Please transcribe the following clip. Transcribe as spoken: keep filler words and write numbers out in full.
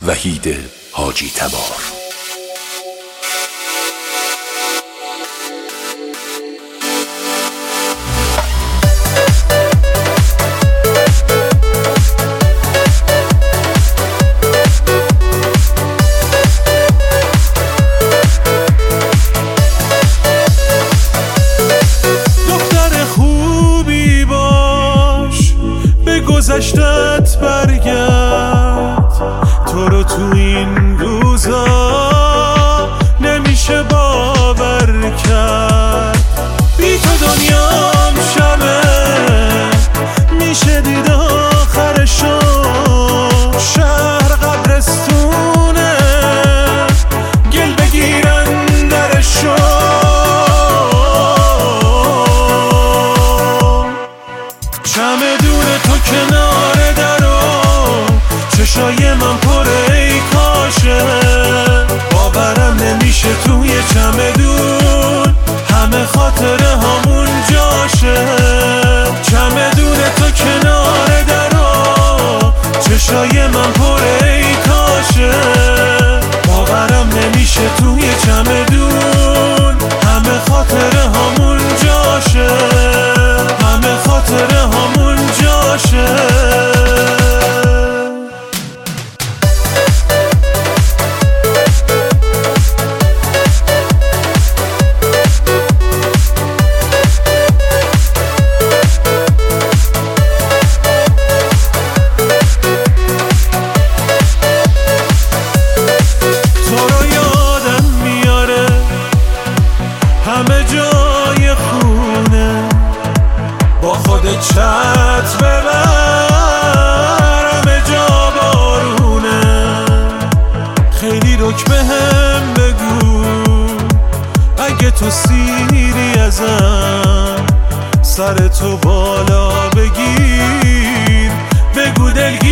وحید حاجی تبار. گذشتت برگرد، تو رو تو این روزا نمیشه باور کرد. بی تو دنیام شبه میشه دید آخرشو، شهر قبرستونه گل بگیرن درشو. چمدون تو کنار درو، چشای من پره ای کاشه، باورم نمیشه توی چمدون همه خاطره همون جاشه. چمدون تو کنار درو، چشای من پره ای کاشه، باورم نمیشه توی چمدون همه خاطره همون جاشه، همه خاطره همون جاشه. تو رو یادم میاره همه جای خونه، با خودت چت ببر همه جا بارونه. خیلی رک بهم بگو اگه تو سیری ازم، سر تو بالا بگیر بگو دل